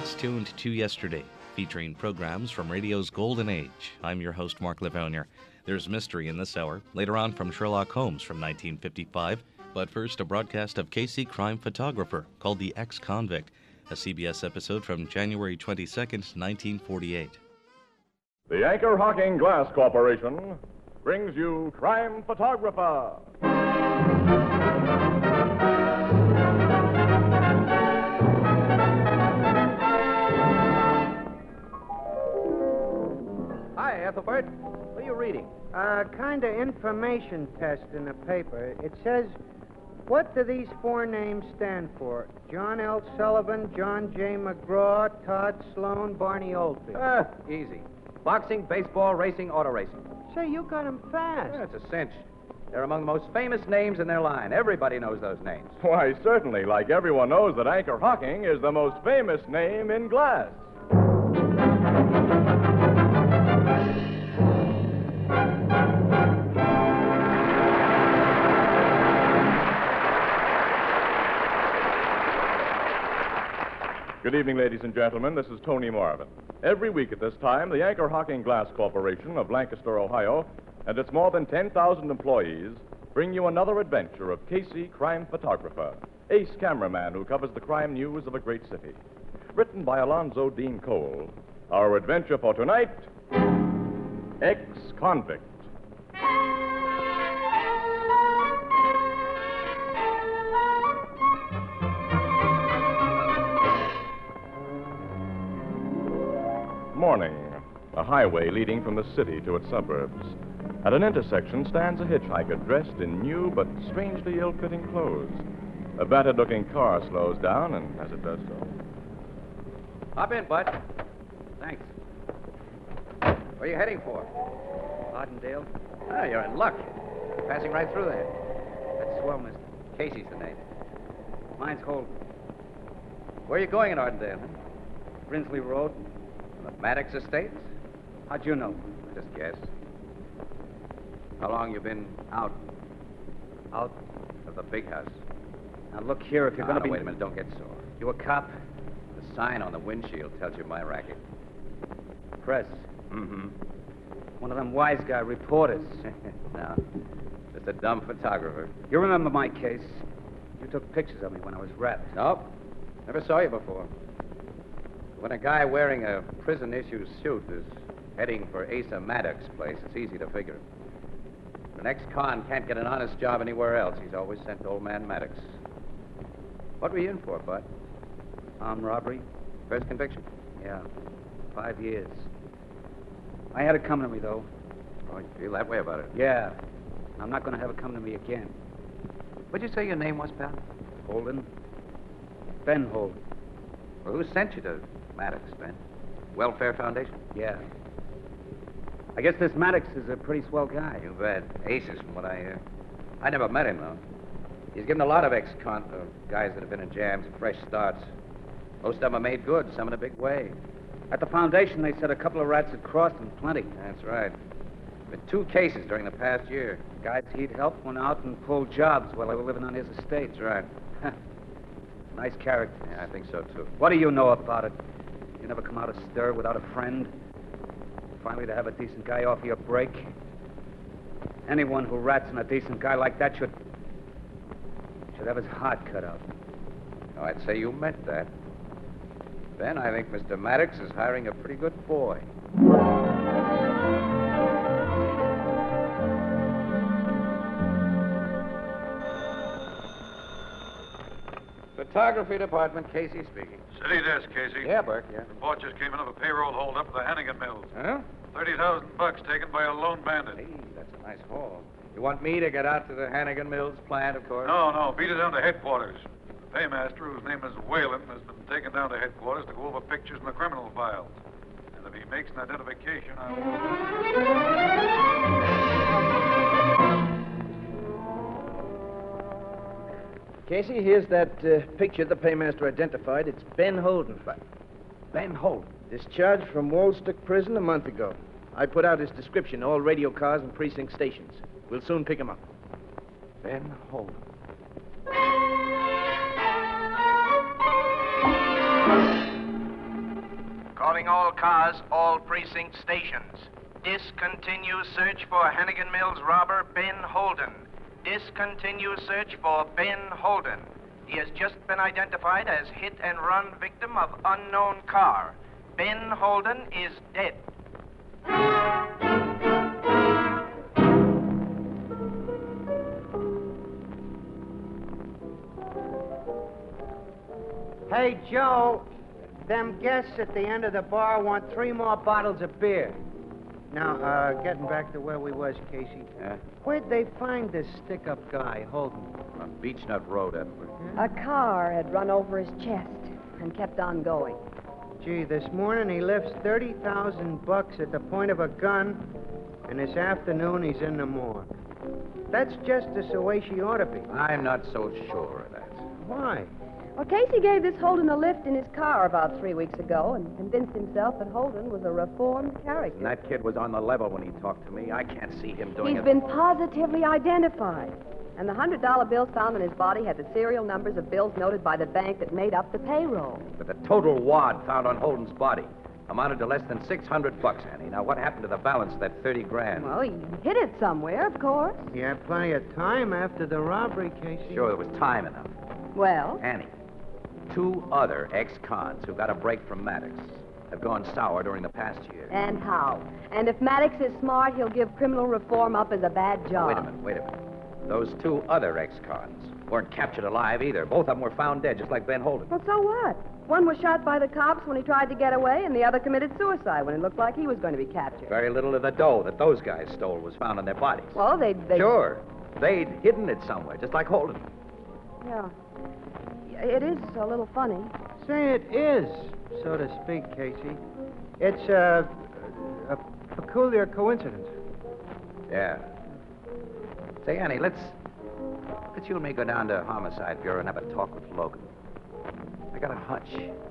It's Tuned to Yesterday, featuring programs from radio's golden age. I'm your host, Mark Levonier. There's mystery in this hour, later on from Sherlock Holmes from 1955. But first, a broadcast of Casey Crime Photographer called The Ex-Convict, a CBS episode from January 22nd, 1948. The Anchor Hocking Glass Corporation brings you Crime Photographer. Hi, Ethelbert. What are you reading? Kind of information test in the paper. It says, what do these four names stand for? John L. Sullivan, John J. McGraw, Todd Sloan, Barney Oldfield. Easy. Boxing, baseball, racing, auto racing. Say, you got 'em fast. Yeah, it's a cinch. They're among the most famous names in their line. Everybody knows those names. Why, certainly, like everyone knows that Anchor Hocking is the most famous name in glass. Good evening, ladies and gentlemen. This is Tony Marvin. Every week at this time, the Anchor Hocking Glass Corporation of Lancaster, Ohio, and its more than 10,000 employees bring you another adventure of Casey, crime photographer, ace cameraman who covers the crime news of a great city. Written by Alonzo Dean Cole, our adventure for tonight, Ex-Convict. Morning. A highway leading from the city to its suburbs. At an intersection stands a hitchhiker dressed in new but strangely ill-fitting clothes. A battered-looking car slows down, and as it does so... Hop in, Bud. Thanks. Where are you heading for? Artendale? Ah, you're in luck. Passing right through there. That's swell, mister. Casey's the name. Mine's Holden. Where are you going in Ardendale? Brinsley Road. The Maddox Estates? How'd you know? I just guessed. How long you been out Out. of the big house? Now, look here, if you're going to be... Wait a minute, don't get sore. You a cop? The sign on the windshield tells you my racket. Press. Mm-hmm. One of them wise guy reporters. No, just a dumb photographer. You remember my case? You took pictures of me when I was wrapped. Nope, never saw you before. When a guy wearing a prison-issue suit is heading for Asa Maddox's place, it's easy to figure. The next con can't get an honest job anywhere else. He's always sent to old man Maddox. What were you in for, Bud? Armed robbery? First conviction? Yeah. 5 years. I had it coming to me, though. Oh, you feel that way about it? Yeah. I'm not going to have it come to me again. What'd you say your name was, pal? Holden. Ben Holden. Well, who sent you to Maddox, Ben? Welfare Foundation? Yeah. I guess this Maddox is a pretty swell guy. You bet. Aces, from what I hear. I never met him, though. He's given a lot of guys that have been in jams fresh starts. Most of them are made good, some in a big way. At the foundation, they said a couple of rats had crossed him, plenty. That's right. Been 2 cases during the past year. Guys he'd helped went out and pulled jobs while they were living on his estate. That's right. Nice character. Yeah, I think so, too. What do you know about it? You never come out of stir without a friend? Finally, to have a decent guy offer you a break? Anyone who rats on a decent guy like that should have his heart cut out. Oh, I'd say you meant that. Ben, I think Mr. Maddox is hiring a pretty good boy. Photography department, Casey speaking. City desk, Casey. Yeah, Burke, yeah. Report just came in of a payroll holdup at the Hannigan Mills. Huh? $30,000 taken by a lone bandit. Hey, that's a nice haul. You want me to get out to the Hannigan Mills plant, of course? No, beat it down to headquarters. The paymaster, whose name is Whalen, has been taken down to headquarters to go over pictures in the criminal files. And if he makes an identification, Casey, here's that picture the paymaster identified. It's Ben Holden. Ben Holden. Discharged from Woolstock Prison a month ago. I put out his description, all radio cars and precinct stations. We'll soon pick him up. Ben Holden. precinct stations. Discontinue search for Hannigan Mills robber Ben Holden. Discontinue search for Ben Holden. He has just been identified as hit-and-run victim of unknown car. Ben Holden is dead. Hey, Joe, them guests at the end of the bar want 3 more bottles of beer. Now, getting back to where we was, Casey. Yeah? Where'd they find this stick-up guy, Holden? On Beechnut Road, Edward. A car had run over his chest and kept on going. Gee, this morning he lifts $30,000 at the point of a gun, and this afternoon he's in the morgue. That's justice the way she ought to be. I'm not so sure of that. Why? Well, Casey gave this Holden a lift in his car about 3 weeks ago and convinced himself that Holden was a reformed character. And that kid was on the level when he talked to me. I can't see him doing He's it. been positively identified. And the $100 bills found in his body had the serial numbers of bills noted by the bank that made up the payroll. But the total wad found on Holden's body amounted to less than $600, Annie. Now, what happened to the balance of that 30 grand? Well, he hid it somewhere, of course. He had plenty of time after the robbery, Casey. Sure, there was time enough. Well? Annie, 2 other ex-cons who got a break from Maddox have gone sour during the past year. And how? And if Maddox is smart, he'll give criminal reform up as a bad job. Wait a minute. Those 2 other ex-cons weren't captured alive either. Both of them were found dead, just like Ben Holden. Well, so what? One was shot by the cops when he tried to get away, and the other committed suicide when it looked like he was going to be captured. Very little of the dough that those guys stole was found on their bodies. Well, they... Sure. They'd hidden it somewhere, just like Holden. Yeah. It is a little funny. Say it is, so to speak, Casey. It's a peculiar coincidence. Yeah. Say, Annie, let's you and me go down to Homicide Bureau and have a talk with Logan. I got a hunch.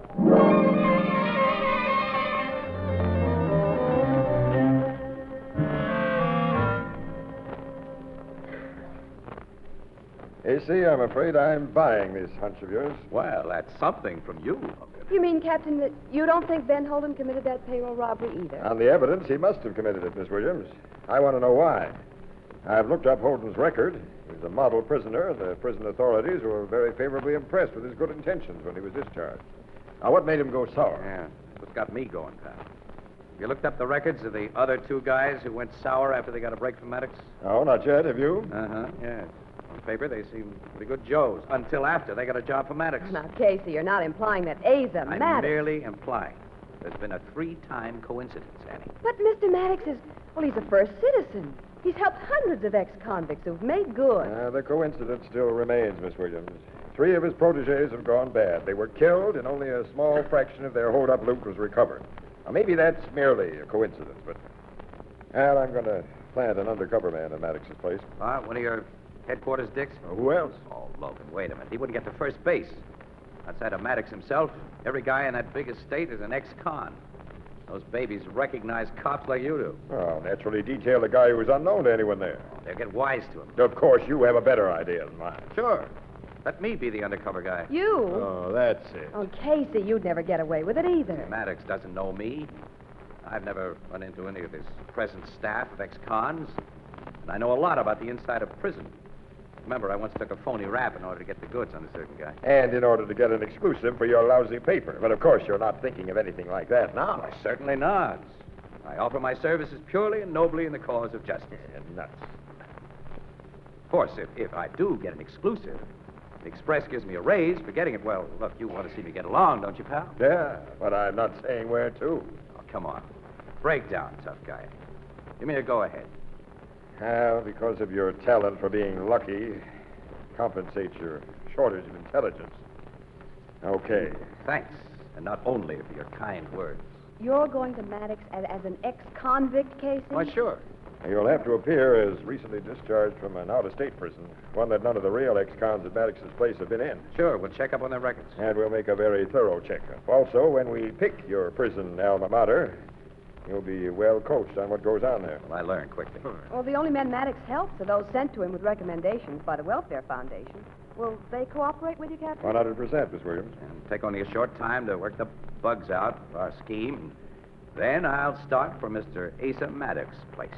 AC, I'm afraid I'm buying this hunch of yours. Well, that's something from you, Logan. You mean, Captain, that you don't think Ben Holden committed that payroll robbery either? On the evidence, he must have committed it, Miss Williams. I want to know why. I've looked up Holden's record. He was a model prisoner. The prison authorities were very favorably impressed with his good intentions when he was discharged. Now, what made him go sour? Yeah, that's what got me going, pal. You looked up the records of the other 2 guys who went sour after they got a break from Maddox? No, not yet. Have you? Yes. On paper, they seem pretty good Joes, until after they got a job for Maddox. Now, Casey, you're not implying that Asa I'm Maddox... merely implying there's been a 3-time coincidence, Annie. But Mr. Maddox is... Well, he's a first citizen. He's helped hundreds of ex-convicts who've made good. The coincidence still remains, Miss Williams. 3 of his protégés have gone bad. They were killed, and only a small fraction of their hold-up loot was recovered. Now, maybe that's merely a coincidence, but... Well, I'm going to plant an undercover man at Maddox's place. One of your headquarters dicks? Who else? Oh, Logan, wait a minute. He wouldn't get to first base. Outside of Maddox himself, every guy in that big estate is an ex-con. Those babies recognize cops like you do. Well, naturally detail a guy who was unknown to anyone there. They'll get wise to him. Of course, you have a better idea than mine. Sure. Let me be the undercover guy. You? Oh, that's it. Oh, Casey, you'd never get away with it either. Maddox doesn't know me. I've never run into any of his present staff of ex-cons. And I know a lot about the inside of prison. Remember, I once took a phony rap in order to get the goods on a certain guy. And in order to get an exclusive for your lousy paper. But of course, you're not thinking of anything like that now. Why, certainly not. I offer my services purely and nobly in the cause of justice. Nuts. Of course, if I do get an exclusive, the Express gives me a raise for getting it. Well, look, you want to see me get along, don't you, pal? Yeah, but I'm not saying where to. Oh, come on. Break down, tough guy. Give me a go-ahead. Well, because of your talent for being lucky, compensate your shortage of intelligence. Okay. Thanks, and not only for your kind words. You're going to Maddox as an ex-convict, Casey? Why, sure. You'll have to appear as recently discharged from an out-of-state prison, one that none of the real ex-cons at Maddox's place have been in. Sure, we'll check up on their records. And we'll make a very thorough checkup. Also, when we pick your prison alma mater, you'll be well coached on what goes on there. Well, I learn quickly. Well, the only men Maddox helps are those sent to him with recommendations by the Welfare Foundation. Will they cooperate with you, Captain? 100%, Miss Williams. And take only a short time to work the bugs out of our scheme. Then I'll start for Mr. Asa Maddox's place.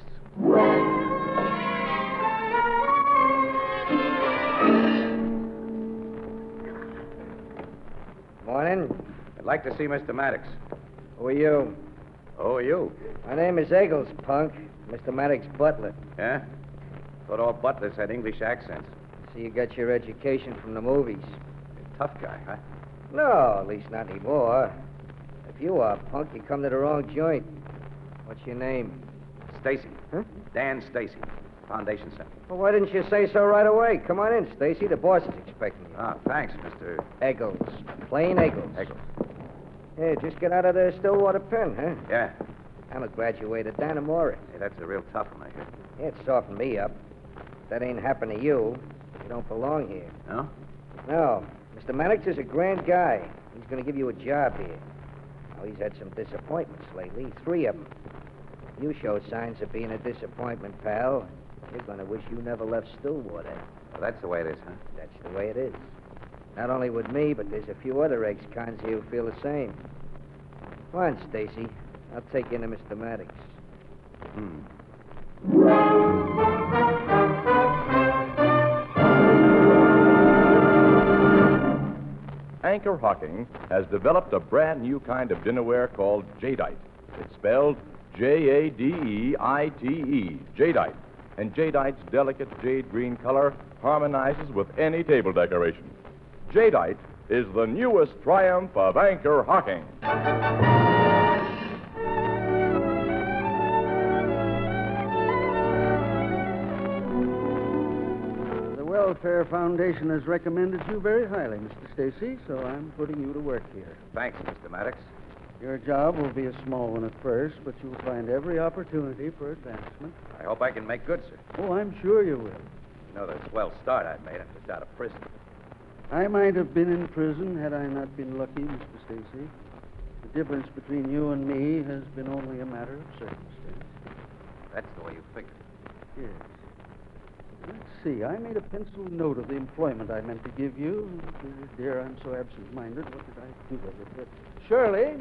Morning. I'd like to see Mr. Maddox. Who are you? Who are you? My name is Eggles, punk. Mr. Maddox's butler. Yeah? Thought all butlers had English accents. So you got your education from the movies. Tough guy, huh? No, at least not anymore. If you are, punk, you come to the wrong joint. What's your name? Stacy. Huh? Dan Stacy. Foundation Center. Well, why didn't you say so right away? Come on in, Stacy. The boss is expecting you. Ah, thanks, Mr. Eggles. Plain Eggles. Eggles. Hey, just get out of the Stillwater pen, huh? Yeah. I'm a graduate of Dannemora. Hey, that's a real tough one, I hear. Yeah, it softened me up. If that ain't happened to you, you don't belong here. No? No. Mr. Maddox is a grand guy. He's going to give you a job here. Now, he's had some disappointments lately, 3 of them. You show signs of being a disappointment, pal. You're going to wish you never left Stillwater. Well, that's the way it is, huh? That's the way it is. Not only with me, but there's a few other ex-cons here who feel the same. Come on, Stacy. I'll take you into Mr. Maddox. Anchor Hocking has developed a brand new kind of dinnerware called Jadeite. It's spelled Jadeite, Jadeite. And Jadeite's delicate jade green color harmonizes with any table decoration. Jadeite is the newest triumph of Anchor Hocking. The Welfare Foundation has recommended you very highly, Mr. Stacy, so I'm putting you to work here. Thanks, Mr. Maddox. Your job will be a small one at first, but you'll find every opportunity for advancement. I hope I can make good, sir. Oh, I'm sure you will. You know the swell start I've made. I'm just out of prison. I might have been in prison had I not been lucky, Mr. Stacy. The difference between you and me has been only a matter of circumstance. That's the way you figure. Yes. Let's see. I made a pencil note of the employment I meant to give you. Dear, I'm so absent-minded. What did I do with it? Shirley.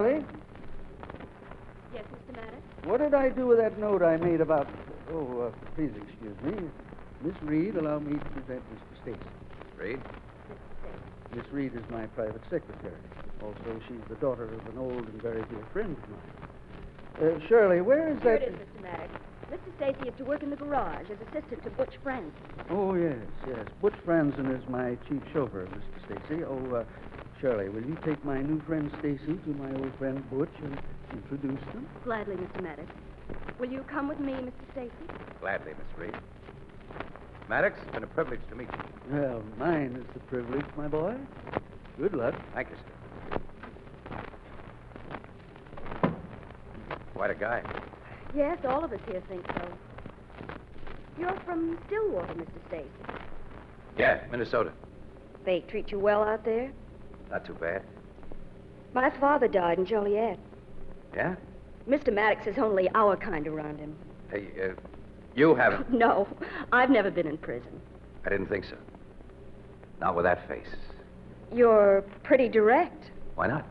Yes, Mr. Maddox? What did I do with that note I made about... please excuse me. Miss Reed, allow me to present Mr. Stacy. Reed? Miss Reed is my private secretary. Also, she's the daughter of an old and very dear friend of mine. Shirley, where is Here that... it is, Mr. Maddox. Mr. Stacy is to work in the garage as assistant to Butch Franzen. Oh, yes. Butch Franzen is my chief chauffeur, Mr. Stacy. Shirley, will you take my new friend Stacy to my old friend Butch and introduce them? Gladly, Mr. Maddox. Will you come with me, Mr. Stacy? Gladly, Miss Reed. Maddox, it's been a privilege to meet you. Well, mine is the privilege, my boy. Good luck. Thank you, sir. Quite a guy. Yes, all of us here think so. You're from Stillwater, Mr. Stacy. Yeah, Minnesota. They treat you well out there? Not too bad. My father died in Joliet. Yeah? Mr. Maddox is only our kind around him. Hey, you haven't... No, I've never been in prison. I didn't think so. Not with that face. You're pretty direct. Why not?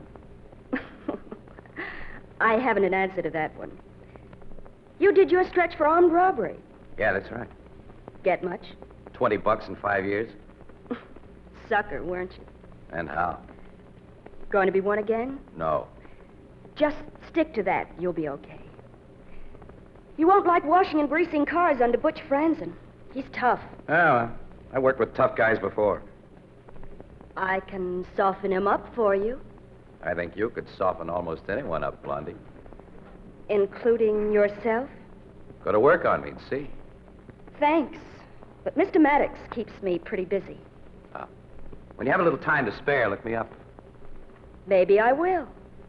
I haven't an answer to that one. You did your stretch for armed robbery. Yeah, that's right. Get much? $20 in 5 years. Sucker, weren't you? And how? Going to be one again? No. Just stick to that. You'll be okay. You won't like washing and greasing cars under Butch Franzen. He's tough. Oh, well, I worked with tough guys before. I can soften him up for you. I think you could soften almost anyone up, Blondie. Including yourself? Go to work on me and see. Thanks. But Mr. Maddox keeps me pretty busy. When you have a little time to spare, look me up. Maybe I will.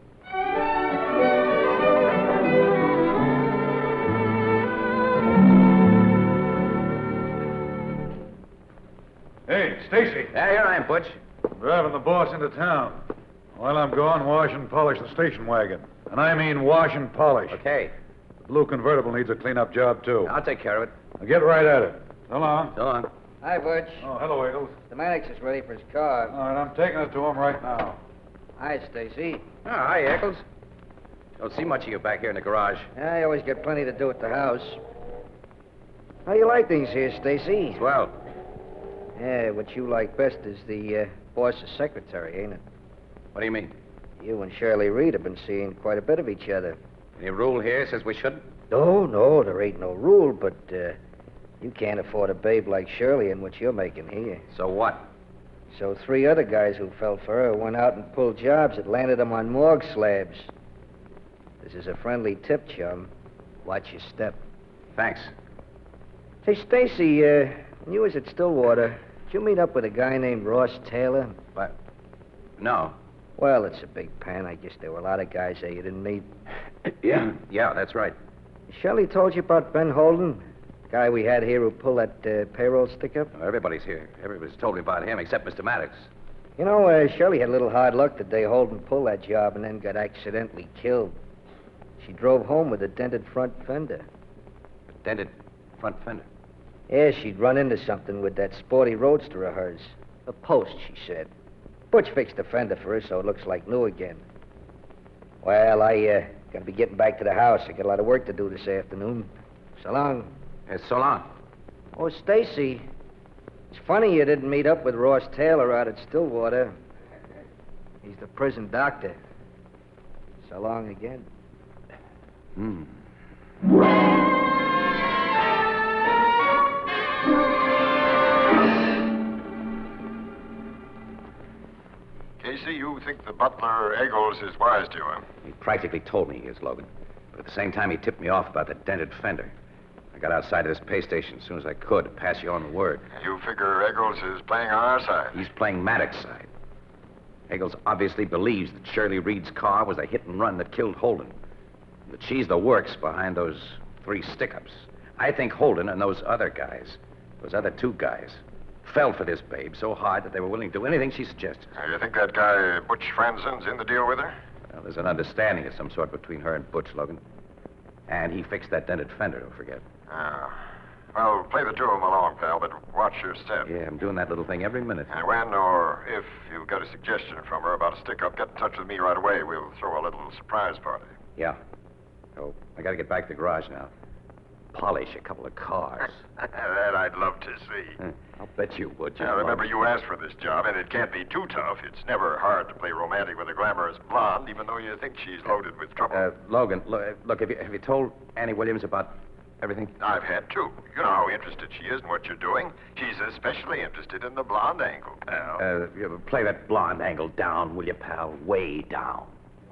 Hey, Stacy. Yeah, here I am, Butch. Driving the boss into town. While I'm gone, wash and polish the station wagon. And I mean wash and polish. Okay. The blue convertible needs a clean-up job, too. I'll take care of it. Now get right at it. So long. So long. Hi, Butch. Oh, hello, Eagles. The Maddox is ready for his car. All right, I'm taking it to him right now. Hi, Stacy. Oh, hi, Eccles. Don't see much of you back here in the garage. I always get plenty to do at the house. How you like things here, Stacy? Swell. Yeah, what you like best is the boss's secretary, ain't it? What do you mean? You and Shirley Reed have been seeing quite a bit of each other. Any rule here says we shouldn't? No, there ain't no rule, but you can't afford a babe like Shirley in what you're making here. So what? So 3 other guys who fell for her went out and pulled jobs that landed them on morgue slabs. This is a friendly tip, chum. Watch your step. Thanks. Hey, Stacy, when you was at Stillwater, did you meet up with a guy named Ross Taylor? What? No. Well, it's a big pen. I guess there were a lot of guys there you didn't meet. Yeah, that's right. Shelley told you about Ben Holden? Guy we had here who pulled that payroll stick-up? Well, everybody's here. Everybody's told me about him except Mr. Maddox. You know, Shelley had a little hard luck the day Holden pulled that job and then got accidentally killed. She drove home with a dented front fender. A dented front fender? Yeah, she'd run into something with that sporty roadster of hers. A post, she said. Butch fixed the fender for her so it looks like new again. Well, I gotta be getting back to the house. I got a lot of work to do this afternoon. So long. So long. Oh, Stacy, it's funny you didn't meet up with Ross Taylor out at Stillwater. He's the prison doctor. So long again. Casey, you think the butler Eggles is wise to you, huh? He practically told me he is, Logan. But at the same time, he tipped me off about the dented fender. I got outside of this pay station as soon as I could to pass you on the word. You figure Eggles is playing on our side? He's playing Maddox's side. Eggles obviously believes that Shirley Reed's car was a hit and run that killed Holden. And that she's the works behind those 3 stick-ups. I think Holden and those other guys, those other 2 guys, fell for this babe so hard that they were willing to do anything she suggested. You think that guy Butch Franzen's in the deal with her? Well, there's an understanding of some sort between her and Butch, Logan. And he fixed that dented fender, don't forget. Well, play the 2 of them along, pal, but watch your step. Yeah, I'm doing that little thing every minute. And when or if you've got a suggestion from her about a stick-up, get in touch with me right away. We'll throw a little surprise party. Yeah. Oh, I gotta get back to the garage now. Polish a couple of cars. That I'd love to see. I'll bet you would. Now, remember, you asked for this job, and it can't be too tough. It's never hard to play romantic with a glamorous blonde, even though you think she's loaded with trouble. Logan, look, have you told Annie Williams about everything? I've had to. You know how interested she is in what you're doing. She's especially interested in the blonde angle, pal. Play that blonde angle down, will you, pal? Way down.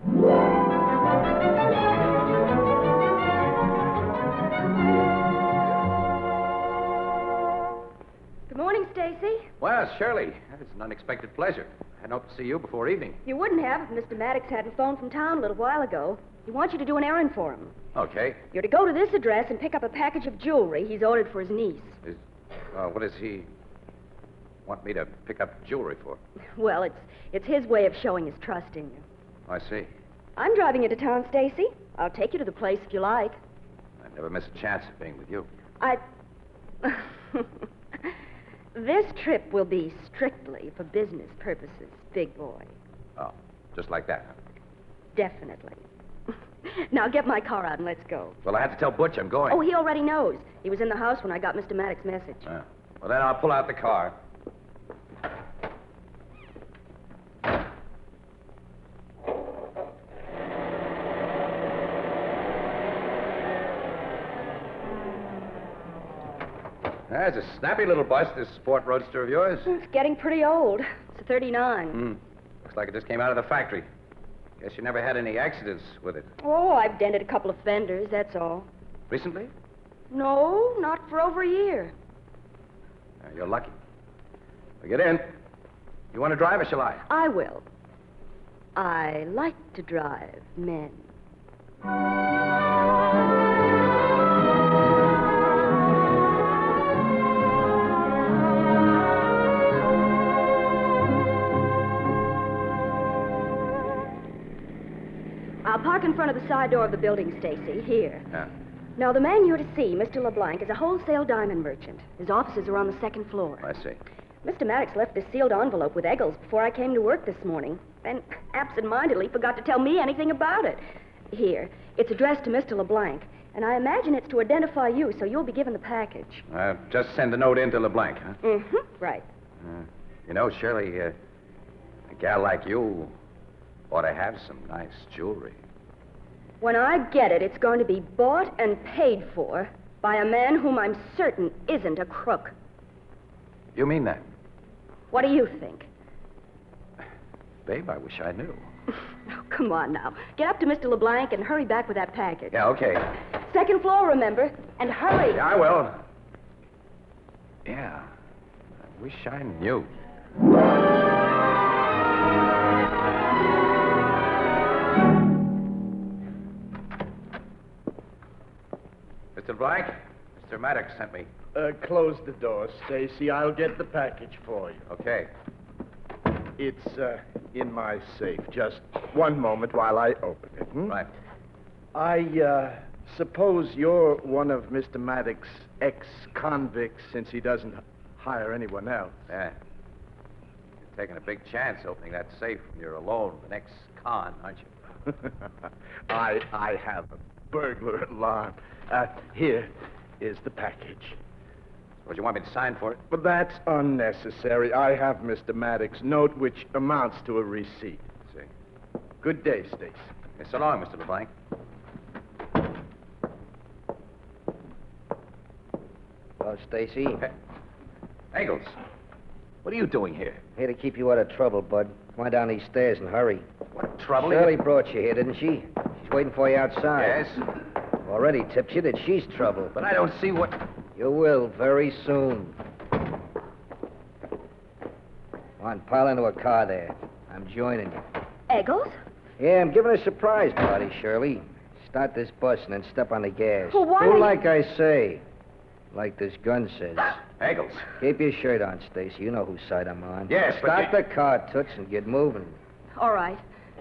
Good morning, Stacy. Well, Shirley, it's an unexpected pleasure. I hadn't hoped to see you before evening. You wouldn't have if Mr. Maddox hadn't phoned from town a little while ago. He wants you to do an errand for him. Okay. You're to go to this address and pick up a package of jewelry he's ordered for his niece. What does he want me to pick up jewelry for? Well, it's his way of showing his trust in you. I see. I'm driving into town, Stacy. I'll take you to the place if you like. I'd never miss a chance of being with you. This trip will be strictly for business purposes, big boy. Oh, just like that? Definitely. Now, get my car out and let's go. Well, I have to tell Butch I'm going. Oh, he already knows. He was in the house when I got Mr. Maddox's message. Well, then I'll pull out the car. That's a snappy little bus, this sport roadster of yours. It's getting pretty old. It's a 39. Looks like it just came out of the factory. Guess you never had any accidents with it. Oh, I've dented a couple of fenders, that's all. Recently? No, not for over a year. You're lucky. Well, get in. You want to drive or shall I? I will. I like to drive men. I'll park in front of the side door of the building, Stacy, here. Yeah. Now, the man you're to see, Mr. LeBlanc, is a wholesale diamond merchant. His offices are on the 2nd floor. I see. Mr. Maddox left this sealed envelope with Eggles before I came to work this morning, and absent-mindedly forgot to tell me anything about it. Here. It's addressed to Mr. LeBlanc. And I imagine it's to identify you, so you'll be given the package. Just send a note in to LeBlanc, huh? Mm-hmm. Right. You know, Shirley, a gal like you ought to have some nice jewelry. When I get it, it's going to be bought and paid for by a man whom I'm certain isn't a crook. You mean that? What do you think? Babe, I wish I knew. Oh, come on now. Get up to Mr. LeBlanc and hurry back with that package. Yeah, okay. Second floor, remember? And hurry. Yeah, I will. Yeah. I wish I knew. Mr. LeBlanc, Mr. Maddox sent me. Close the door, Stacy. I'll get the package for you. Okay. It's in my safe. Just one moment while I open it. Right. I suppose you're one of Mr. Maddox's ex-convicts, since he doesn't hire anyone else. Yeah. You're taking a big chance opening that safe when you're alone with an ex-con, aren't you? I have a burglar alarm. Here is the package. Would you want me to sign for it? But that's unnecessary. I have Mr. Maddox's note, which amounts to a receipt. See. Good day, Stacy. Okay, so long, Mr. LeBlanc. Hello, Stacy. Hey. Eggles, what are you doing here? Here to keep you out of trouble, Bud. Come on down these stairs and hurry. What trouble? Shirley brought you here, didn't she? She's waiting for you outside. Yes. Already tipped you that she's trouble. But I don't see what... You will very soon. Come on, pile into a car there. I'm joining you. Eggles? Yeah, I'm giving a surprise party, Shirley. Start this bus and then step on the gas. Well, why Do are like I say. Like this gun says. Eggles. Keep your shirt on, Stacy. You know whose side I'm on. Yes, but Start the car, Toots, and get moving. All right.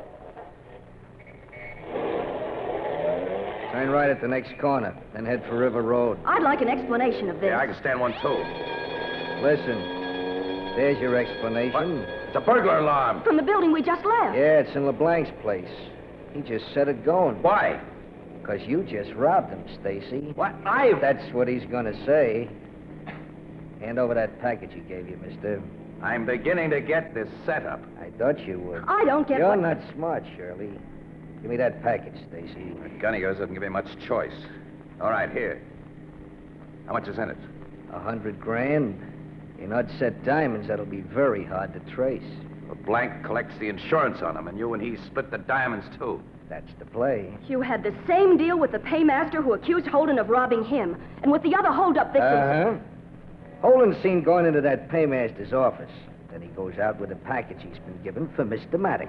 Turn right at the next corner, then head for River Road. I'd like an explanation of this. Yeah, I can stand one, too. Listen, there's your explanation. What? It's a burglar alarm. From the building we just left. Yeah, it's in LeBlanc's place. He just set it going. Why? Because you just robbed him, Stacy. What? That's what he's going to say. Hand over that package he gave you, mister. I'm beginning to get this setup. I thought you would. I don't get You're what... not smart, Shirley. Give me that package, Stacy. The gun of yours doesn't give me much choice. All right, here. How much is in it? $100,000. In unset diamonds, that'll be very hard to trace. LeBlanc collects the insurance on them, and you and he split the diamonds, too. That's the play. You had the same deal with the paymaster who accused Holden of robbing him, and with the other hold-up victims. Uh-huh. Holden's seen going into that paymaster's office. Then he goes out with a package he's been given for Mr. Maddox.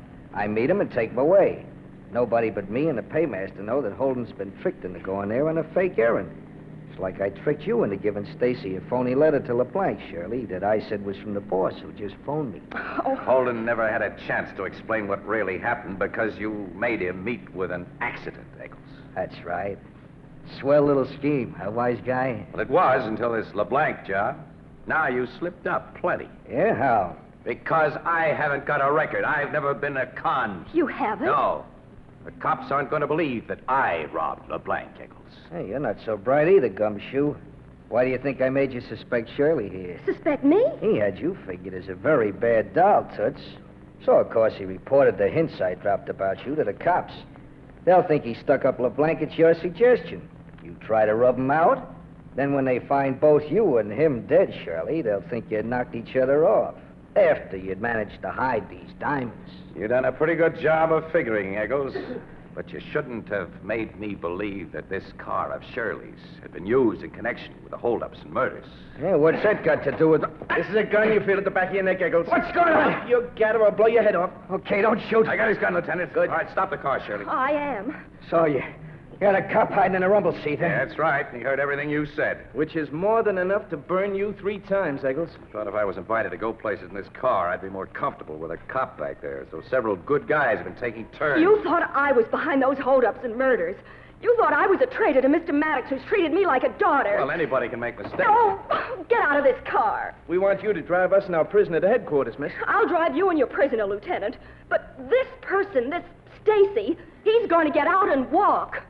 I meet him and take him away. Nobody but me and the paymaster know that Holden's been tricked into going there on a fake errand. It's like I tricked you into giving Stacy a phony letter to LeBlanc, Shirley, that I said was from the boss who just phoned me. Oh. Holden never had a chance to explain what really happened because you made him meet with an accident, Eggles. That's right. Swell little scheme, huh, wise guy? Well, it was until this LeBlanc job. Now you slipped up plenty. Yeah, how? Because I haven't got a record. I've never been a con. You haven't? No. The cops aren't going to believe that I robbed LeBlanc, Eggles. Hey, you're not so bright either, Gumshoe. Why do you think I made you suspect Shirley here? Suspect me? He had you figured as a very bad doll, Toots. So, of course, he reported the hints I dropped about you to the cops. They'll think he stuck up LeBlanc at your suggestion. You try to rub him out, then when they find both you and him dead, Shirley, they'll think you knocked each other off. After you'd managed to hide these diamonds. You've done a pretty good job of figuring, Eggles. But you shouldn't have made me believe that this car of Shirley's had been used in connection with the holdups and murders. Yeah, what's that got to do with... This is a gun you feel at the back of your neck, Eggles. What's going on? You get her or I'll blow your head off. Okay, don't shoot. I got his gun, Lieutenant. Good. All right, stop the car, Shirley. I am. Saw you. You had a cop hiding in a rumble seat, huh? Yeah, that's right. He heard everything you said. Which is more than enough to burn you 3 times, Eggles. I thought if I was invited to go places in this car, I'd be more comfortable with a cop back there. So several good guys have been taking turns. You thought I was behind those holdups and murders. You thought I was a traitor to Mr. Maddox, who's treated me like a daughter. Well, anybody can make mistakes. Oh, get out of this car. We want you to drive us and our prisoner to headquarters, miss. I'll drive you and your prisoner, Lieutenant. But this person, this Stacy, he's going to get out and walk.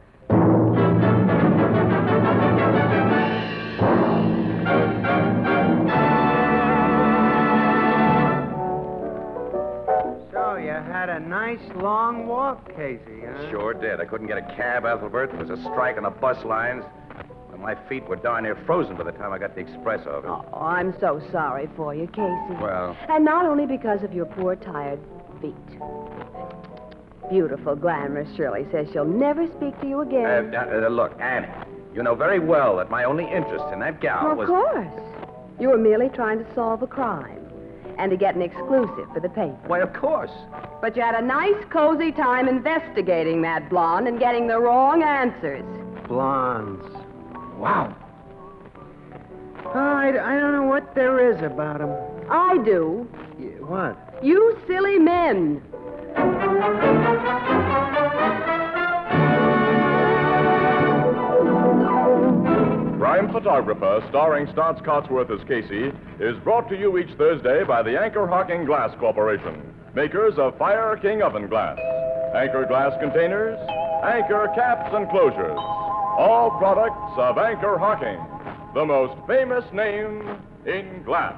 So you had a nice long walk, Casey, huh? Sure did. I couldn't get a cab, Ethelbert. There was a strike on the bus lines. And my feet were darn near frozen by the time I got the express over. Oh, I'm so sorry for you, Casey. Well, And not only because of your poor, tired feet. Beautiful, glamorous Shirley says she'll never speak to you again. Look, Annie, you know very well that my only interest in that gal was... Of course. You were merely trying to solve a crime and to get an exclusive for the paper. Why, of course. But you had a nice, cozy time investigating that blonde and getting the wrong answers. Blondes. Wow. Oh, I don't know what there is about them. I do. What? You silly men. Crime Photographer, starring Stotts Cotsworth as Casey, is brought to you each Thursday by the Anchor Hocking Glass Corporation, makers of Fire King oven glass, Anchor glass containers, Anchor caps and closures. All products of Anchor Hocking, the most famous name in glass.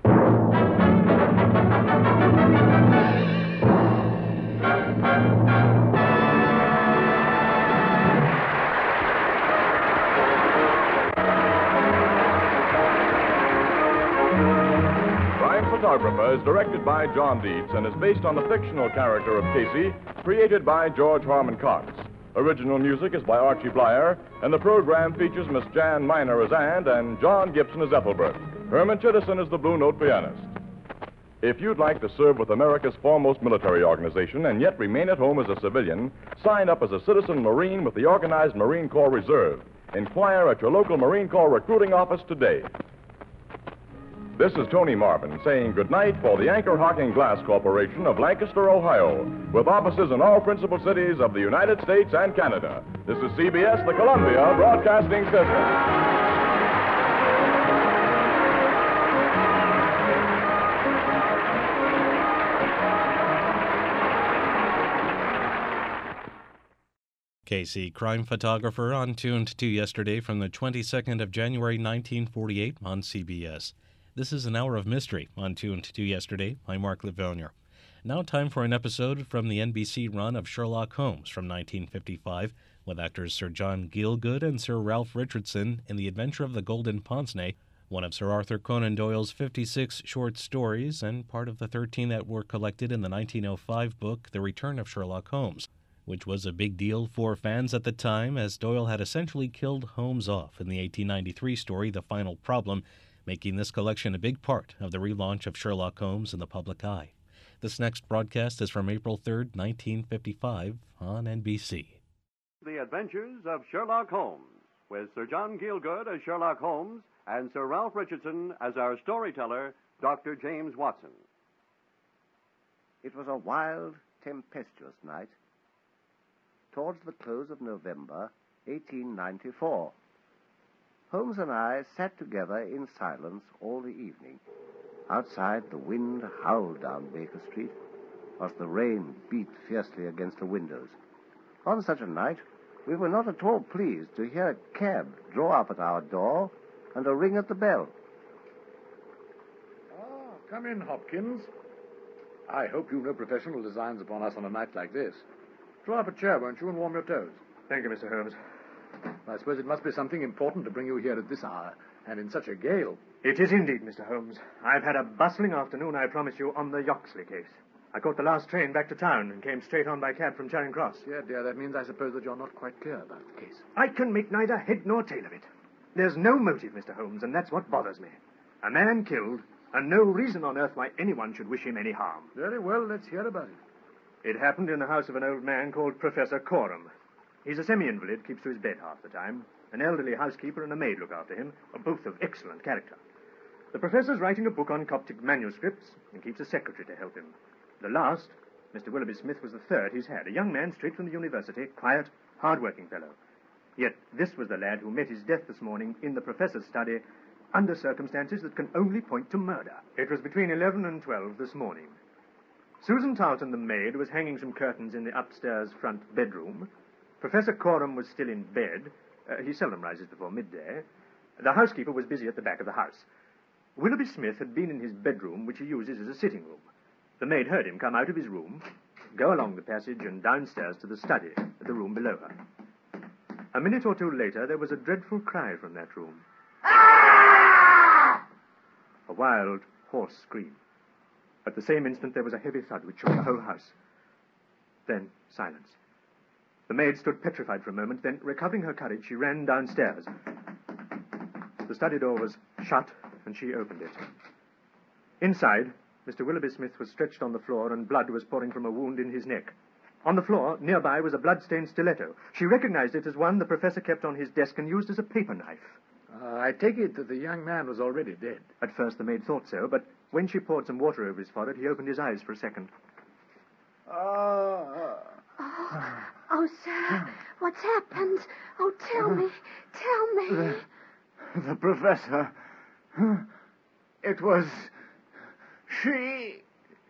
Crime Photographer is directed by John Dietz and is based on the fictional character of Casey, created by George Harmon Cox. Original music is by Archie Blyer, and the program features Miss Jan Miner as Ann and John Gibson as Ethelbert. Herman Chittison is the Blue Note pianist. If you'd like to serve with America's foremost military organization and yet remain at home as a civilian, sign up as a citizen Marine with the Organized Marine Corps Reserve. Inquire at your local Marine Corps recruiting office today. This is Tony Marvin saying goodnight for the Anchor Hocking Glass Corporation of Lancaster, Ohio, with offices in all principal cities of the United States and Canada. This is CBS, the Columbia Broadcasting System. Casey, Crime Photographer, on Tuned to Yesterday from the 22nd of January 1948 on CBS. This is an hour of mystery on Tuned to Yesterday. I'm Mark Livonia. Now time for an episode from the NBC run of Sherlock Holmes from 1955 with actors Sir John Gielgud and Sir Ralph Richardson in The Adventure of the Golden Pince-Nez, one of Sir Arthur Conan Doyle's 56 short stories and part of the 13 that were collected in the 1905 book The Return of Sherlock Holmes, which was a big deal for fans at the time as Doyle had essentially killed Holmes off in the 1893 story The Final Problem, making this collection a big part of the relaunch of Sherlock Holmes in the public eye. This next broadcast is from April 3rd, 1955 on NBC. The Adventures of Sherlock Holmes, with Sir John Gielgud as Sherlock Holmes and Sir Ralph Richardson as our storyteller, Dr. James Watson. It was a wild, tempestuous night. Towards the close of November, 1894. Holmes and I sat together in silence all the evening. Outside, the wind howled down Baker Street, whilst the rain beat fiercely against the windows. On such a night, we were not at all pleased to hear a cab draw up at our door and a ring at the bell. Ah, come in, Hopkins. I hope you've no professional designs upon us on a night like this. Draw up a chair, won't you, and warm your toes. Thank you, Mr. Holmes. I suppose it must be something important to bring you here at this hour, and in such a gale. It is indeed, Mr. Holmes. I've had a bustling afternoon, I promise you, on the Yoxley case. I caught the last train back to town and came straight on by cab from Charing Cross. Yeah, dear, that means, I suppose, that you're not quite clear about the case. I can make neither head nor tail of it. There's no motive, Mr. Holmes, and that's what bothers me. A man killed, and no reason on earth why anyone should wish him any harm. Very well, let's hear about it. It happened in the house of an old man called Professor Coram. He's a semi-invalid, keeps to his bed half the time. An elderly housekeeper and a maid look after him, both of excellent character. The professor's writing a book on Coptic manuscripts and keeps a secretary to help him. The last, Mr. Willoughby Smith, was the third he's had. A young man straight from the university, quiet, hard-working fellow. Yet this was the lad who met his death this morning in the professor's study under circumstances that can only point to murder. It was between 11 and 12 this morning. Susan Tarleton, the maid, was hanging some curtains in the upstairs front bedroom. Professor Coram was still in bed. He seldom rises before midday. The housekeeper was busy at the back of the house. Willoughby Smith had been in his bedroom, which he uses as a sitting room. The maid heard him come out of his room, go along the passage and downstairs to the study, the room below her. A minute or two later, there was a dreadful cry from that room. A wild, hoarse scream. At the same instant, there was a heavy thud which shook the whole house. Then, silence. The maid stood petrified for a moment, then, recovering her courage, she ran downstairs. The study door was shut, and she opened it. Inside, Mr. Willoughby Smith was stretched on the floor, and blood was pouring from a wound in his neck. On the floor, nearby, was a blood-stained stiletto. She recognized it as one the professor kept on his desk and used as a paper knife. I take it that the young man was already dead. At first, the maid thought so, but when she poured some water over his forehead, he opened his eyes for a second. Oh, sir, what's happened? Oh, tell me. The professor. It was she.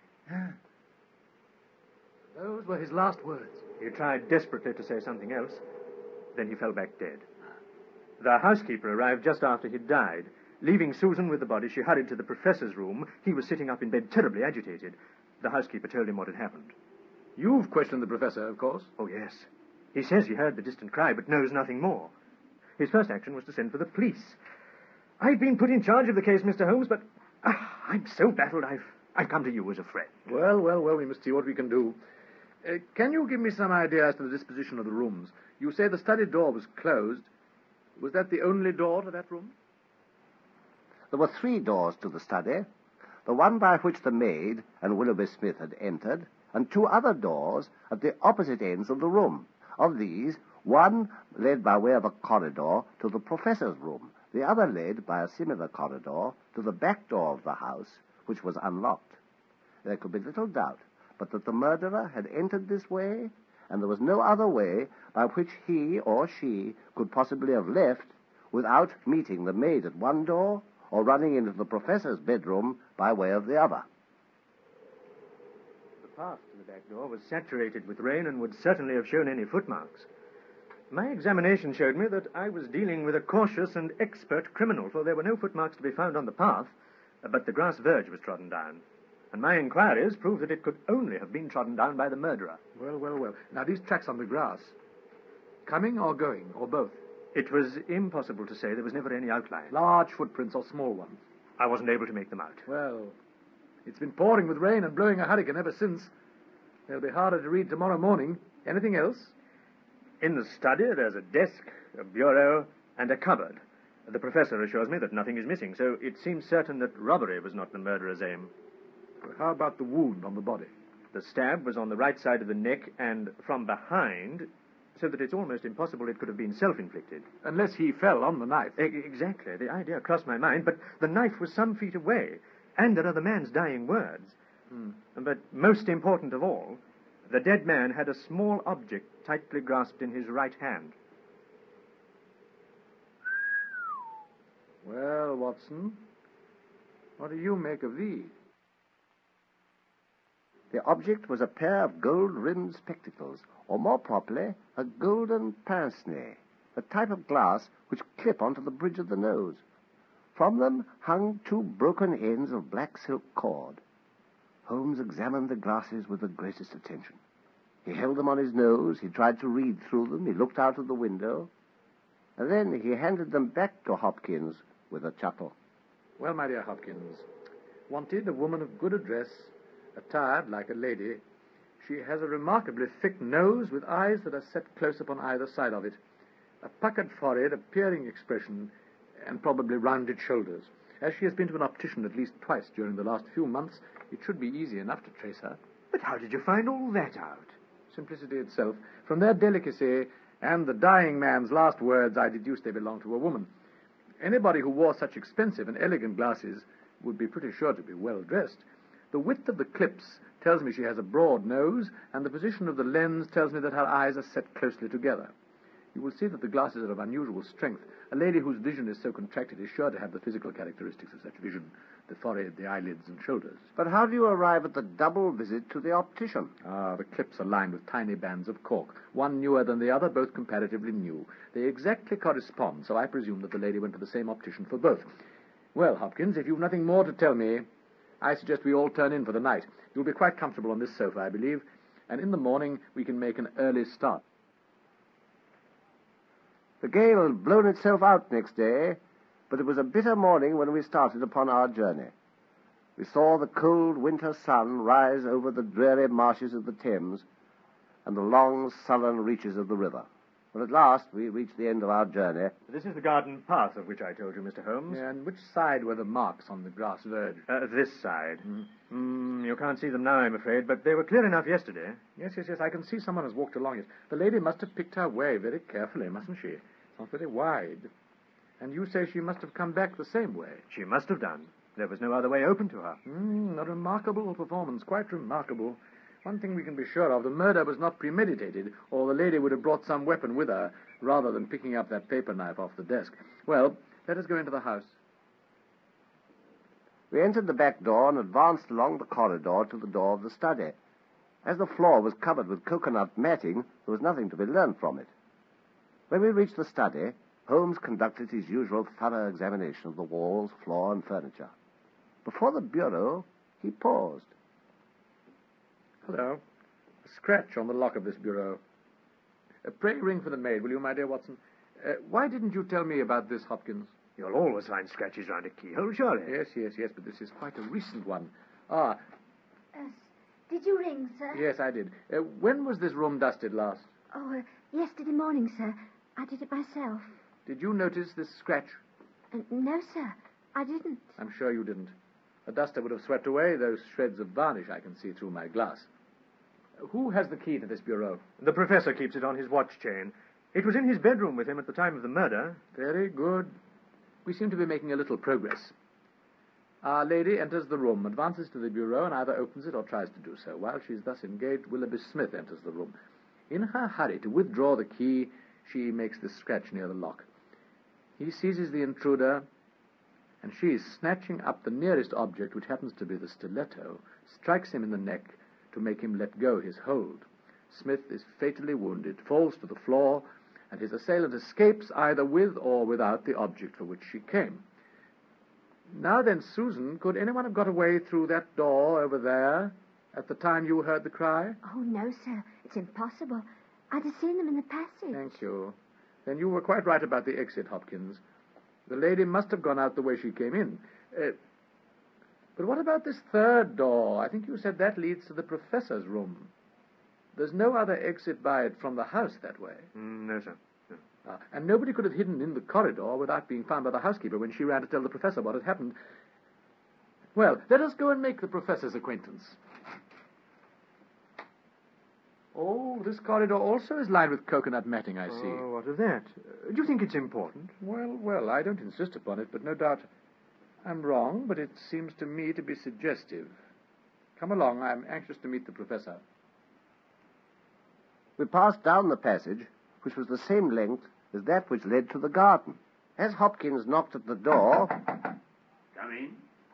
Those were his last words. He tried desperately to say something else. Then he fell back dead. The housekeeper arrived just after he'd died. Leaving Susan with the body, she hurried to the professor's room. He was sitting up in bed, terribly agitated. The housekeeper told him what had happened. You've questioned the professor, of course? Oh, yes. He says he heard the distant cry, but knows nothing more. His first action was to send for the police. I've been put in charge of the case, Mr. Holmes, but I'm so baffled I've come to you as a friend. Well, we must see what we can do. Can you give me some idea as to the disposition of the rooms? You say the study door was closed. Was that the only door to that room? There were 3 doors to the study. The one by which the maid and Willoughby Smith had entered, and 2 other doors at the opposite ends of the room. Of these, one led by way of a corridor to the professor's room, the other led by a similar corridor to the back door of the house, which was unlocked. There could be little doubt but that the murderer had entered this way, and there was no other way by which he or she could possibly have left without meeting the maid at one door or running into the professor's bedroom by way of the other. The path to the back door was saturated with rain and would certainly have shown any footmarks. My examination showed me that I was dealing with a cautious and expert criminal, for there were no footmarks to be found on the path, but the grass verge was trodden down. And my inquiries proved that it could only have been trodden down by the murderer. Well. Now, these tracks on the grass, coming or going, or both? It was impossible to say. There was never any outline. Large footprints or small ones? I wasn't able to make them out. Well, it's been pouring with rain and blowing a hurricane ever since. They'll be harder to read tomorrow morning. Anything else? In the study, there's a desk, a bureau, and a cupboard. The professor assures me that nothing is missing, so it seems certain that robbery was not the murderer's aim. How about the wound on the body? The stab was on the right side of the neck and from behind, so that it's almost impossible it could have been self-inflicted. Unless he fell on the knife. Exactly. The idea crossed my mind, but the knife was some feet away, and there are the man's dying words. But most important of all, the dead man had a small object tightly grasped in his right hand. Well, Watson, what do you make of these? The object was a pair of gold-rimmed spectacles, or more properly, a golden pince-nez, a type of glass which clip onto the bridge of the nose. From them hung 2 broken ends of black silk cord. Holmes examined the glasses with the greatest attention. He held them on his nose, he tried to read through them, he looked out of the window, and then he handed them back to Hopkins with a chuckle. Well, my dear Hopkins, wanted a woman of good address, attired like a lady. She has a remarkably thick nose with eyes that are set close upon either side of it, a puckered forehead, a peering expression, and probably rounded shoulders. As she has been to an optician at least twice during the last few months, it should be easy enough to trace her. But how did you find all that out? Simplicity itself. From their delicacy and the dying man's last words, I deduced they belonged to a woman. Anybody who wore such expensive and elegant glasses would be pretty sure to be well dressed. The width of the clips tells me she has a broad nose, and the position of the lens tells me that her eyes are set closely together. You will see that the glasses are of unusual strength. A lady whose vision is so contracted is sure to have the physical characteristics of such vision. the forehead, the eyelids, and shoulders. But how do you arrive at the double visit to the optician? The clips are lined with tiny bands of cork, one newer than the other, both comparatively new. They exactly correspond, so I presume that the lady went to the same optician for both. Well, Hopkins, if you've nothing more to tell me, I suggest we all turn in for the night. You'll be quite comfortable on this sofa, I believe, and in the morning we can make an early start. The gale had blown itself out next day, but it was a bitter morning when we started upon our journey. We saw the cold winter sun rise over the dreary marshes of the Thames and the long, sullen reaches of the river. When at last we reached the end of our journey. This is the garden path of which I told you, Mr. Holmes. Yeah, and which side were the marks on the grass verge? This side. You can't see them now, I'm afraid, but they were clear enough yesterday. Yes, I can see someone has walked along it. The lady must have picked her way very carefully, mustn't she? It's not very wide. And you say she must have come back the same way? She must have done. There was no other way open to her. A remarkable performance, quite remarkable. One thing we can be sure of, the murder was not premeditated, or the lady would have brought some weapon with her, rather than picking up that paper knife off the desk. Well, let us go into the house. We entered the back door and advanced along the corridor to the door of the study. As the floor was covered with coconut matting, there was nothing to be learned from it. When we reached the study, Holmes conducted his usual thorough examination of the walls, floor, and furniture. Before the bureau, he paused. Hello. A scratch on the lock of this bureau. Pray ring for the maid, will you, my dear Watson? Why didn't you tell me about this, Hopkins? You'll always find scratches round a keyhole, surely. Yes, but this is quite a recent one. Did you ring, sir? Yes, I did. When was this room dusted last? Yesterday morning, sir. I did it myself. Did you notice this scratch? No, sir. I didn't. I'm sure you didn't. A duster would have swept away those shreds of varnish I can see through my glass. Who has the key to this bureau? The professor keeps it on his watch chain. It was in his bedroom with him at the time of the murder. Very good. We seem to be making a little progress. Our lady enters the room, advances to the bureau, and either opens it or tries to do so. While she is thus engaged, Willoughby Smith enters the room. In her hurry to withdraw the key, she makes this scratch near the lock. He seizes the intruder, and she, snatching up the nearest object, which happens to be the stiletto, strikes him in the neck to make him let go his hold. Smith is fatally wounded, falls to the floor, and his assailant escapes either with or without the object for which she came. Now then, Susan, could anyone have got away through that door over there at the time you heard the cry? Oh, no, sir. It's impossible. I'd have seen them in the passage. Thank you. Then you were quite right about the exit, Hopkins. The lady must have gone out the way she came in. But what about this third door? I think you said that leads to the professor's room. There's no other exit by it from the house that way. No, sir. No. And nobody could have hidden in the corridor without being found by the housekeeper when she ran to tell the professor what had happened. Well, let us go and make the professor's acquaintance. Oh, this corridor also is lined with coconut matting, I see. Oh, what of that? Do you think it's important? Well, I don't insist upon it, but no doubt I'm wrong, but it seems to me to be suggestive. Come along, I'm anxious to meet the professor. We passed down the passage, which was the same length as that which led to the garden. As Hopkins knocked at the door... Come in.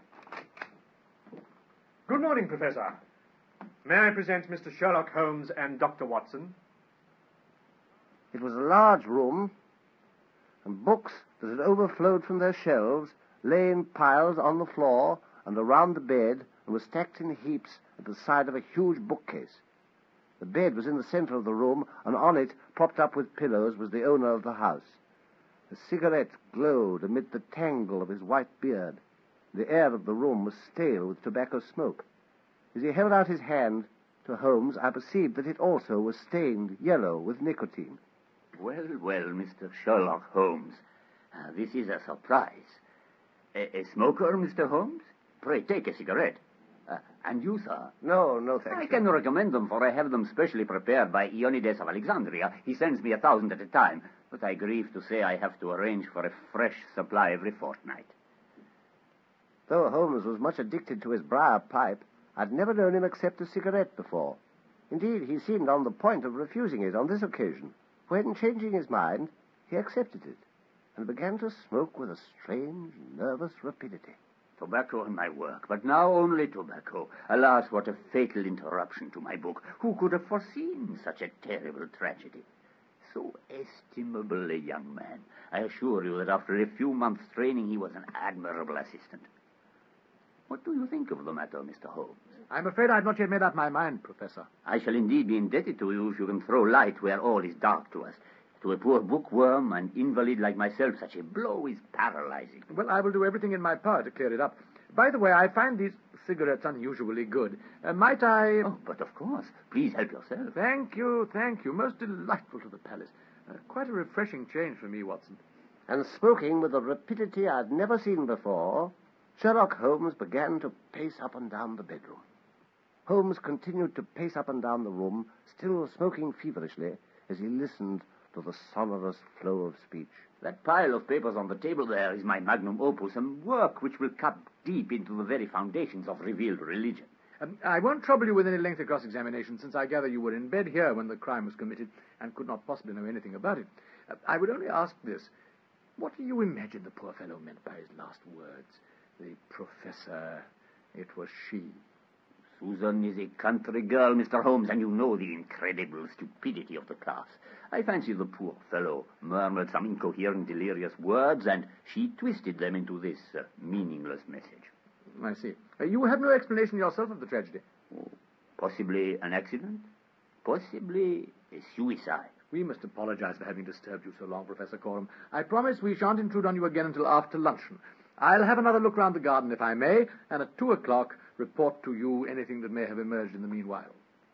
Good morning, Professor. May I present Mr. Sherlock Holmes and Dr. Watson? It was a large room, and books that had overflowed from their shelves lay in piles on the floor and around the bed and were stacked in heaps at the side of a huge bookcase. The bed was in the center of the room, and on it, propped up with pillows, was the owner of the house. A cigarette glowed amid the tangle of his white beard. The air of the room was stale with tobacco smoke. As he held out his hand to Holmes, I perceived that it also was stained yellow with nicotine. Well, Mr. Sherlock Holmes. This is a surprise. A smoker, Mr. Holmes? Pray, take a cigarette. And you, sir? No, thank you. I can recommend them, for I have them specially prepared by Ionides of Alexandria. He sends me 1,000 at a time. But I grieve to say I have to arrange for a fresh supply every fortnight. Though Holmes was much addicted to his briar pipe, I'd never known him accept a cigarette before. Indeed, he seemed on the point of refusing it on this occasion, when, changing his mind, he accepted it and began to smoke with a strange, nervous rapidity. Tobacco and my work, but now only tobacco. Alas, what a fatal interruption to my book. Who could have foreseen such a terrible tragedy? So estimable a young man. I assure you that after a few months' training, he was an admirable assistant. What do you think of the matter, Mr. Holmes? I'm afraid I've not yet made up my mind, Professor. I shall indeed be indebted to you if you can throw light where all is dark to us. To a poor bookworm and invalid like myself, such a blow is paralyzing. Well, I will do everything in my power to clear it up. By the way, I find these cigarettes unusually good. Might I... Oh, but of course. Please help yourself. Thank you, thank you. Most delightful to the palace. Quite a refreshing change for me, Watson. And smoking with a rapidity I'd never seen before, Sherlock Holmes began to pace up and down the bedroom. Holmes continued to pace up and down the room, still smoking feverishly, as he listened to the sonorous flow of speech. That pile of papers on the table there is my magnum opus, and work which will cut deep into the very foundations of revealed religion. I won't trouble you with any lengthy cross-examination, since I gather you were in bed here when the crime was committed and could not possibly know anything about it. I would only ask this. What do you imagine the poor fellow meant by his last words? The professor, it was she. Susan is a country girl, Mr. Holmes, and you know the incredible stupidity of the class. I fancy the poor fellow murmured some incoherent, delirious words, and she twisted them into this meaningless message. I see. You have no explanation yourself of the tragedy? Oh, possibly an accident. Possibly a suicide. We must apologize for having disturbed you so long, Professor Coram. I promise we shan't intrude on you again until after luncheon. I'll have another look round the garden, if I may, and at 2 o'clock report to you anything that may have emerged in the meanwhile.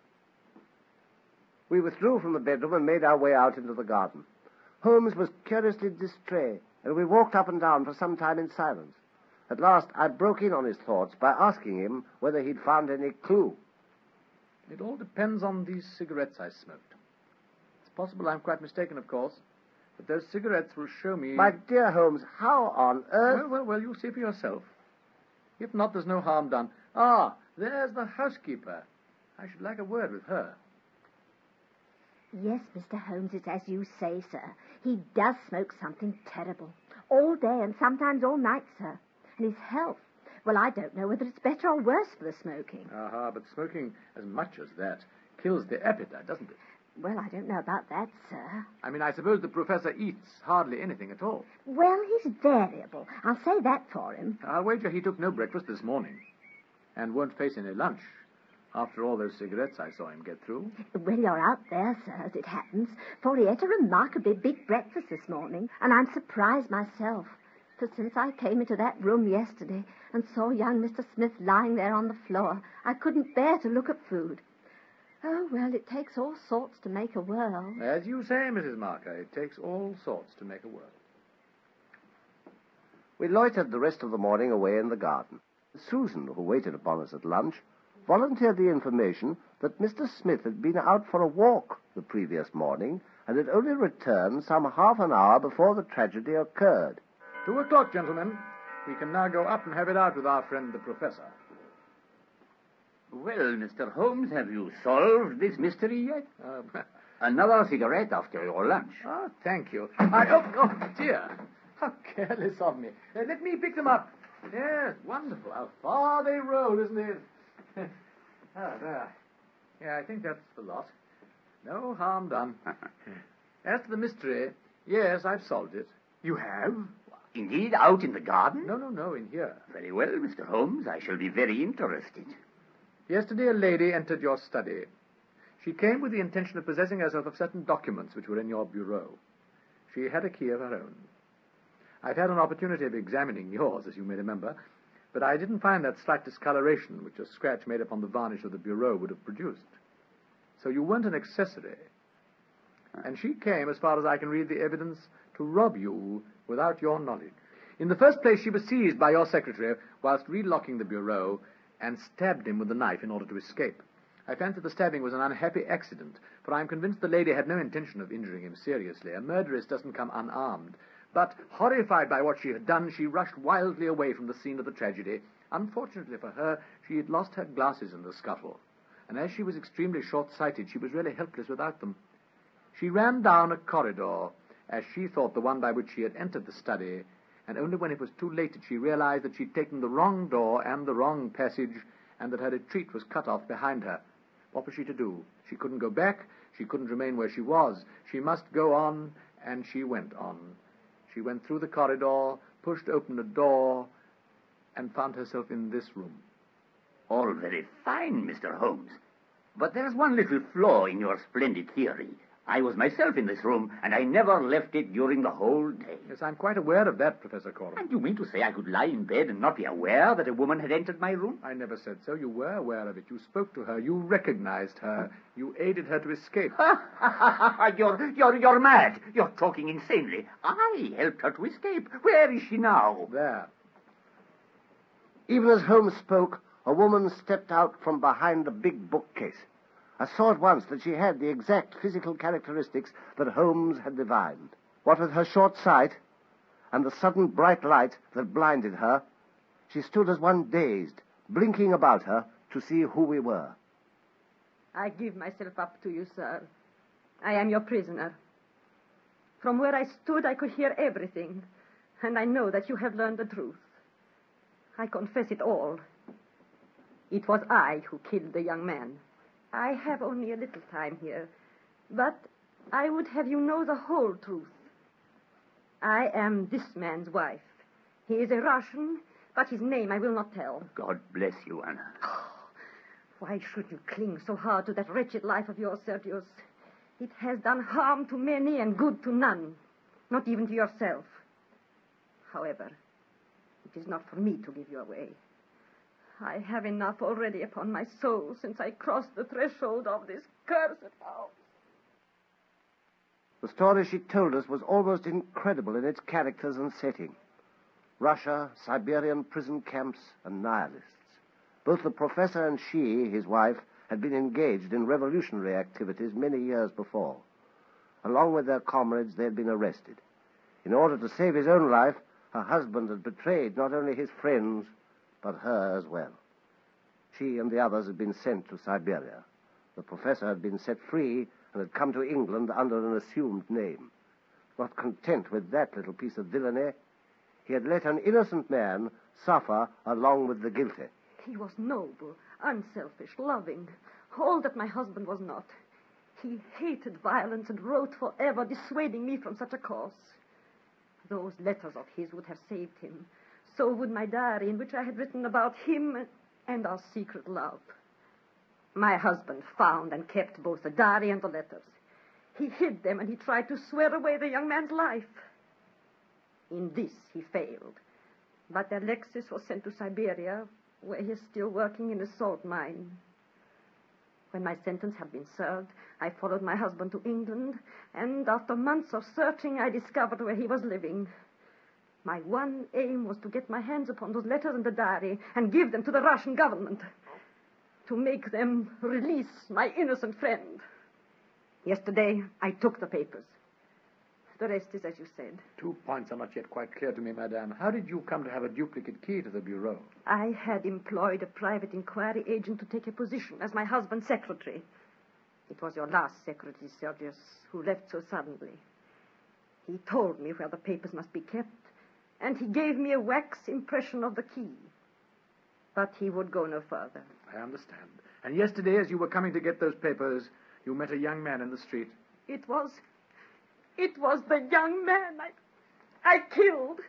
We withdrew from the bedroom and made our way out into the garden. Holmes was curiously distrait, and we walked up and down for some time in silence. At last, I broke in on his thoughts by asking him whether he'd found any clue. It all depends on these cigarettes I smoked. It's possible I'm quite mistaken, of course, but those cigarettes will show me... My dear Holmes, how on earth... Well, you'll see for yourself. If not, there's no harm done. Ah, there's the housekeeper. I should like a word with her. Yes, Mr. Holmes, it's as you say, sir. He does smoke something terrible. All day and sometimes all night, sir. And his health, well, I don't know whether it's better or worse for the smoking. Aha, but smoking as much as that kills the appetite, doesn't it? Well, I don't know about that, sir. I mean, I suppose the professor eats hardly anything at all. Well, he's variable. I'll say that for him. I'll wager he took no breakfast this morning and won't face any lunch. After all those cigarettes I saw him get through. Well, you're out there, sir, as it happens, for he ate a remarkably big breakfast this morning, and I'm surprised myself, for since I came into that room yesterday and saw young Mr. Smith lying there on the floor, I couldn't bear to look at food. Oh, well, it takes all sorts to make a world. As you say, Mrs. Marker, it takes all sorts to make a world. We loitered the rest of the morning away in the garden. Susan, who waited upon us at lunch, volunteered the information that Mr. Smith had been out for a walk the previous morning and had only returned some half an hour before the tragedy occurred. 2 o'clock, gentlemen. We can now go up and have it out with our friend the professor. Well, Mr. Holmes, have you solved this mystery yet? Another cigarette after your lunch. Oh, thank you. Oh, dear. How careless of me. Let me pick them up. Yes, wonderful. How far they roll, isn't it? There. Yeah, I think that's the lot. No harm done. As to the mystery, yes, I've solved it. You have? Indeed, out in the garden? No, in here. Very well, Mr. Holmes. I shall be very interested. Yesterday, a lady entered your study. She came with the intention of possessing herself of certain documents which were in your bureau. She had a key of her own. I've had an opportunity of examining yours, as you may remember, but I didn't find that slight discoloration which a scratch made upon the varnish of the bureau would have produced. So you weren't an accessory. And she came, as far as I can read the evidence, to rob you without your knowledge. In the first place, she was seized by your secretary whilst relocking the bureau and stabbed him with a knife in order to escape. I fancy the stabbing was an unhappy accident, for I am convinced the lady had no intention of injuring him seriously. A murderess doesn't come unarmed. But, horrified by what she had done, she rushed wildly away from the scene of the tragedy. Unfortunately for her, she had lost her glasses in the scuffle, and as she was extremely short-sighted, she was really helpless without them. She ran down a corridor, as she thought the one by which she had entered the study, and only when it was too late did she realize that she'd taken the wrong door and the wrong passage, and that her retreat was cut off behind her. What was she to do? She couldn't go back. She couldn't remain where she was. She must go on, and she went on. She went through the corridor, pushed open a door, and found herself in this room. All very fine, Mr. Holmes. But there's one little flaw in your splendid theory. I was myself in this room, and I never left it during the whole day. Yes, I'm quite aware of that, Professor Coram. And you mean to say I could lie in bed and not be aware that a woman had entered my room? I never said so. You were aware of it. You spoke to her. You recognized her. You aided her to escape. You're mad. You're talking insanely. I helped her to escape. Where is she now? There. Even as Holmes spoke, a woman stepped out from behind a big bookcase. I saw at once that she had the exact physical characteristics that Holmes had divined. What with her short sight and the sudden bright light that blinded her, she stood as one dazed, blinking about her to see who we were. I give myself up to you, sir. I am your prisoner. From where I stood, I could hear everything, and I know that you have learned the truth. I confess it all. It was I who killed the young man. I have only a little time here, but I would have you know the whole truth. I am this man's wife. He is a Russian, but his name I will not tell. God bless you, Anna. Why should you cling so hard to that wretched life of yours, Sergius? It has done harm to many and good to none, not even to yourself. However, it is not for me to give you away. I have enough already upon my soul since I crossed the threshold of this cursed house. The story she told us was almost incredible in its characters and setting. Russia, Siberian prison camps, and nihilists. Both the professor and she, his wife, had been engaged in revolutionary activities many years before. Along with their comrades, they had been arrested. In order to save his own life, her husband had betrayed not only his friends, but her as well. She and the others had been sent to Siberia. The professor had been set free and had come to England under an assumed name. Not content with that little piece of villainy, he had let an innocent man suffer along with the guilty. He was noble, unselfish, loving, all that my husband was not. He hated violence and wrote forever, dissuading me from such a course. Those letters of his would have saved him. So would my diary, in which I had written about him and our secret love. My husband found and kept both the diary and the letters. He hid them, and he tried to swear away the young man's life. In this, he failed. But Alexis was sent to Siberia, where he is still working in a salt mine. When my sentence had been served, I followed my husband to England, and after months of searching, I discovered where he was living. My one aim was to get my hands upon those letters and the diary and give them to the Russian government, to make them release my innocent friend. Yesterday, I took the papers. The rest is as you said. 2 points are not yet quite clear to me, madame. How did you come to have a duplicate key to the bureau? I had employed a private inquiry agent to take a position as my husband's secretary. It was your last secretary, Sergius, who left so suddenly. He told me where the papers must be kept, and he gave me a wax impression of the key. But he would go no further. I understand. And yesterday, as you were coming to get those papers, you met a young man in the street. It was the young man I killed.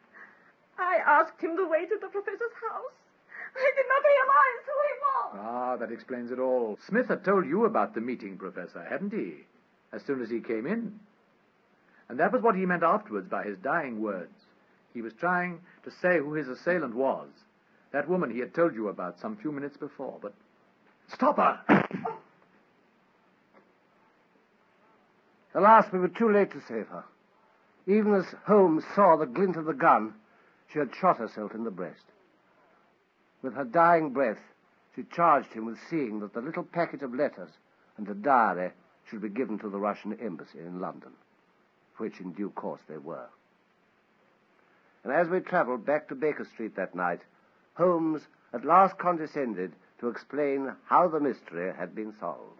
I asked him the way to the professor's house. I did not realize who he was. Ah, that explains it all. Smith had told you about the meeting, Professor, hadn't he? As soon as he came in. And that was what he meant afterwards by his dying words. He was trying to say who his assailant was. That woman he had told you about some few minutes before, but... Stop her! Alas, we were too late to save her. Even as Holmes saw the glint of the gun, she had shot herself in the breast. With her dying breath, she charged him with seeing that the little packet of letters and the diary should be given to the Russian embassy in London, which in due course they were. And as we travelled back to Baker Street that night, Holmes at last condescended to explain how the mystery had been solved.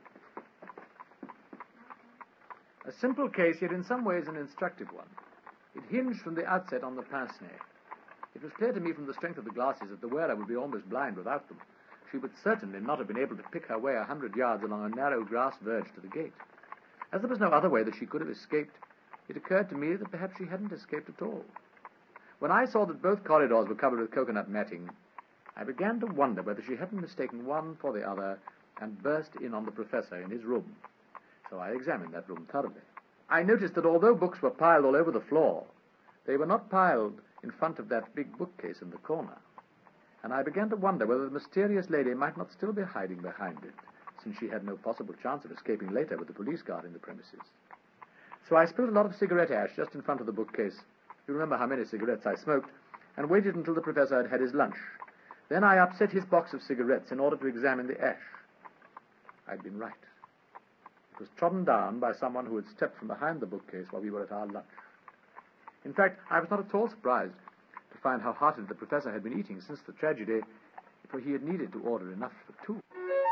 A simple case, yet in some ways an instructive one. It hinged from the outset on the pince-nez. It was clear to me from the strength of the glasses that the wearer would be almost blind without them. She would certainly not have been able to pick her way 100 yards along a narrow grass verge to the gate. As there was no other way that she could have escaped, it occurred to me that perhaps she hadn't escaped at all. When I saw that both corridors were covered with coconut matting, I began to wonder whether she hadn't mistaken one for the other and burst in on the professor in his room. So I examined that room thoroughly. I noticed that although books were piled all over the floor, they were not piled in front of that big bookcase in the corner. And I began to wonder whether the mysterious lady might not still be hiding behind it, since she had no possible chance of escaping later with the police guard in the premises. So I spilled a lot of cigarette ash just in front of the bookcase. You remember how many cigarettes I smoked, and waited until the professor had had his lunch. Then I upset his box of cigarettes in order to examine the ash. I'd been right. It was trodden down by someone who had stepped from behind the bookcase while we were at our lunch. In fact, I was not at all surprised to find how heartily the professor had been eating since the tragedy, for he had needed to order enough for two.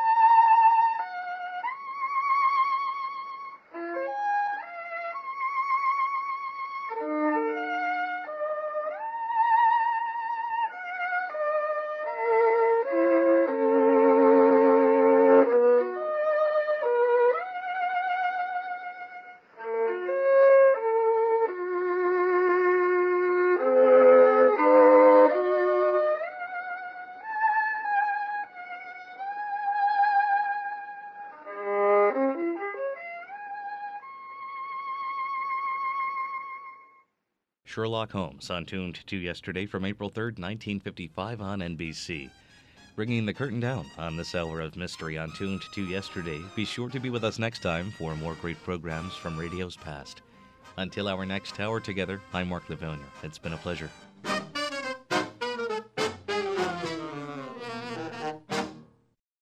Sherlock Holmes on Tuned to Yesterday from April 3rd, 1955 on NBC. Bringing the curtain down on this hour of mystery on Tuned to Yesterday. Be sure to be with us next time for more great programs from radio's past. Until our next hour together, I'm Mark Livonia. It's been a pleasure.